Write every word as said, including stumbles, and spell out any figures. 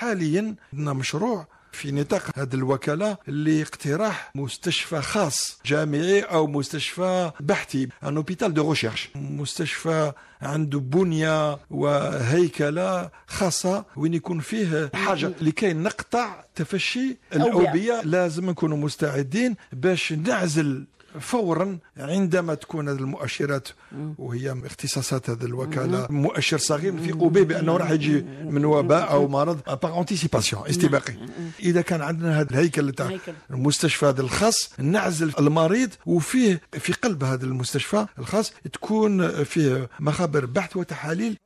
حاليا عندنا مشروع في نطاق هذه الوكالة اللي اقتراح مستشفى خاص جامعي أو مستشفى بحثي، ان اوبيتال دو ريشيرش، مستشفى عنده بنية وهيكلة خاصة وين يكون فيه حاجة لكي نقطع تفشي الأوبئة. لازم نكونوا مستعدين باش نعزل فورا عندما تكون هذه المؤشرات، وهي اختصاصات هذه الوكاله مؤشر صغير في أوبئة بانه راح يجي من وباء او مرض باغ انتيسيباسيون استباقي. اذا كان عندنا هذا الهيكل تاع المستشفى هذا الخاص نعزل المريض، وفيه في قلب هذا المستشفى الخاص تكون فيه مخابر بحث وتحاليل